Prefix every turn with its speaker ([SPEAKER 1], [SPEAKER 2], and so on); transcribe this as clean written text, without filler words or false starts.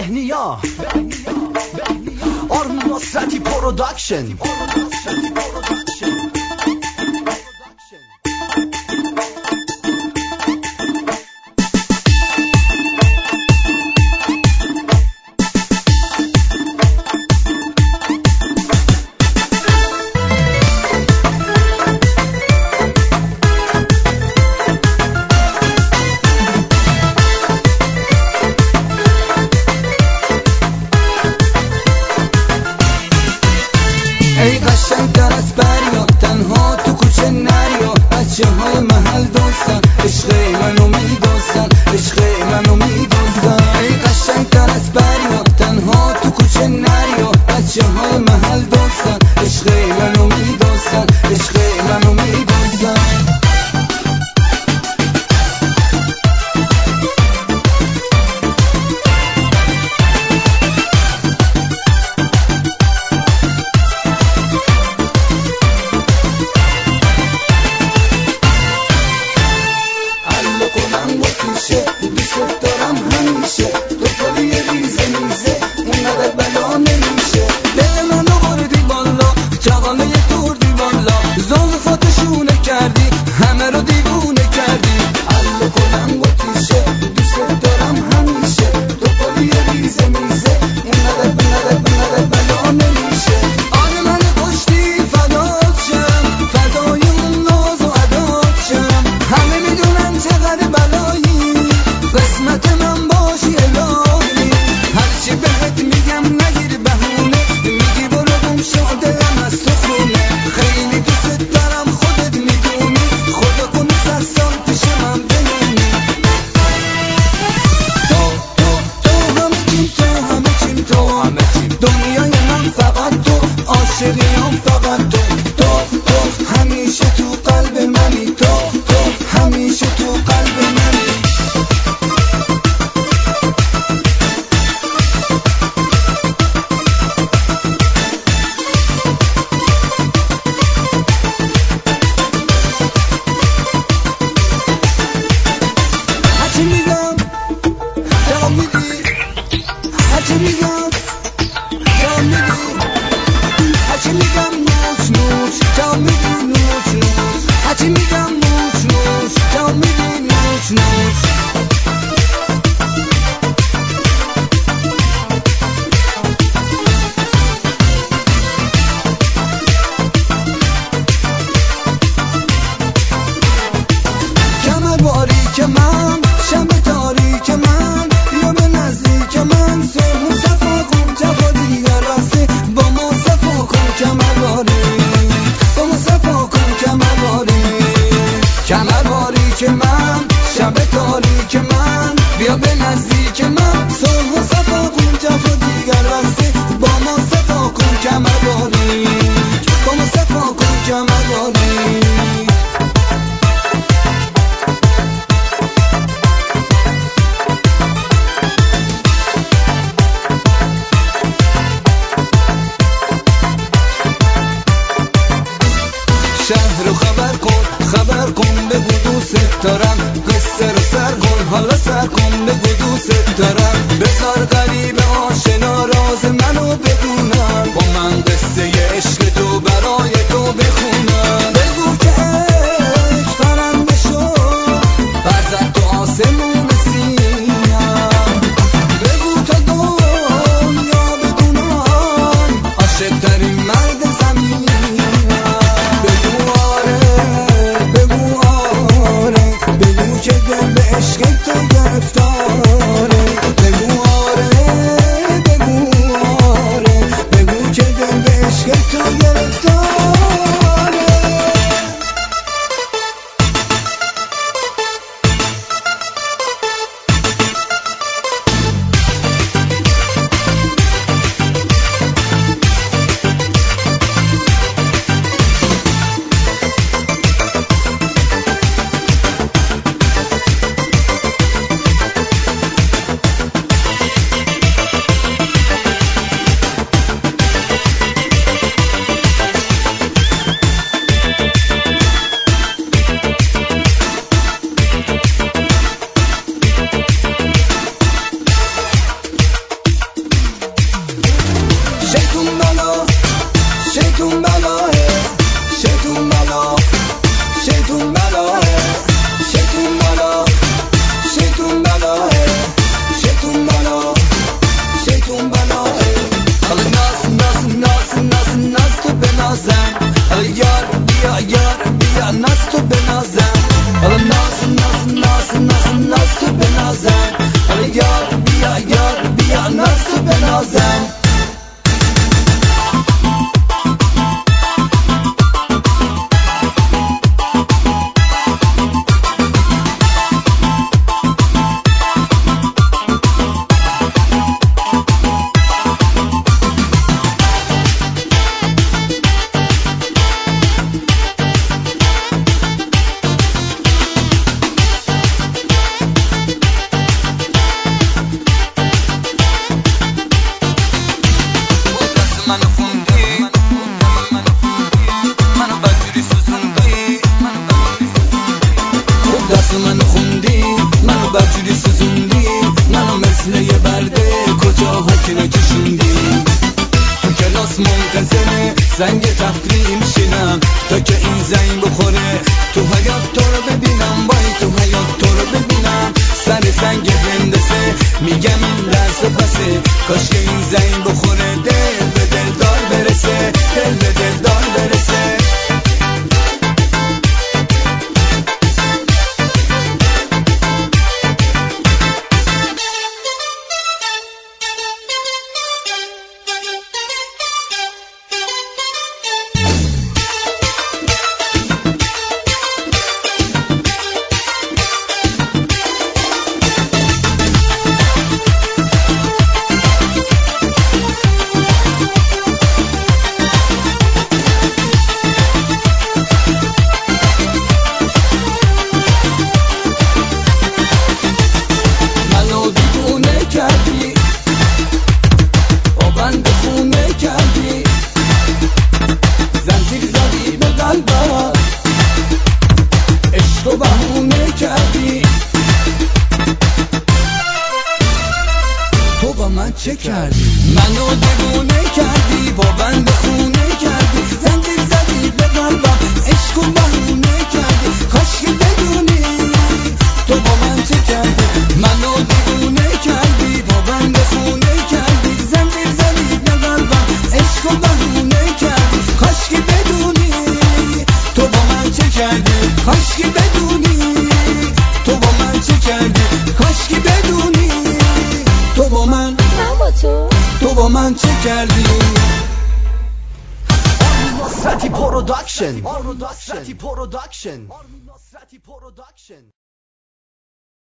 [SPEAKER 1] بهنیا آرمان نصرتی پروداکشن.
[SPEAKER 2] ای قشنگ در از بریا تنها تو کوچه نریا، بچه های محل دوستن عشق منو میدوستن، عشق منو میدوستن. ای قشنگ در از بریا تنها تو کوچه نریا، بچه های محل دوستن عشق منو میدوستن، عشق منو میدوستن. دوست دارم همیشه تو پلی ریزه میزه اینقدر بلا نمیشه. دل منو بردی بالا جوانه توردی بالا، زلفاتشونه کردی همه رو دیوونه کردی. الله کنم و تیشه دوست دارم همیشه تو پلی ریزه میزه اینقدر بلا نمیشه. آن من کشتی فدات شم، فدای اون ناز و عدات شم. همه میدونن چقدر بلایی قسمت من باشی الهی. هرچی بهت میگم نگیر بهونه، میگی برو گم شدم از تو خونه. خیلی دوست دارم خودت میدونی، خدا کنه 100 سال پیش من بمونی. تو همه چیم دنیای من فقط تو، عاشقیام فقط تو همیشه تو قلب منی، تو همیشه تو قلب منی. هرچی میگم جواب میدی، هرچی میگم جواب میدی، هرچی میگم نوش نوش جواب میدی، نوش نوش هرچی میگم نوش نوش جواب میدی، نوش نوش. باریک من شب تاریک من بیا به نزدیک من، صبح صفا کن جفا دیگر راسته با ما صفا کن کمرباری، با ما صفا کن کمرباری که من شب تاریک من بیا به نزدیک من، صبح صفا کن جفا دیگر راسته با ما صفا کن کمرباری، با ما صفا کن کمرباری. شهر رو خبر کن بگو دوست دارم، قصه رو سر کن حالا سر کن بگو دوست دارم. بذار غریب آشنا راز منو بدونم، با من قصه عشق تو برای تو بخونم. بگو که عشق فرنده شد برزد تو آسمون سینم، بگو تا دنیا بدونم عاشق ترین مرد زمین. بگو آره سنگ تفریح میشینم تا که این زنگ بخوره تو حیات تو رو ببینم وای تو حیات تو رو ببینم سر سنگ هندسه میگم این درس پسه کاش که این زنگ بخوره دل به دل دار برسه دل به دل دار برسه تو بهونه کردی تو با من چه کردی منو دیوونه کردی با بند خونه کردی زنجیر زدی به قلبم عشق و بهونه کردی کاش که بدونی تو با من چه کردی منو دیوونه کردی با بند خونه کردی زنجیر زدی به قلبم عشق و بهونه کردی کاش که بدونی تو با من چه کردی کاش که بدونی تو با من چه کردی کاش که بدونی تو با من تو با من چه کردی
[SPEAKER 1] Nusrati Production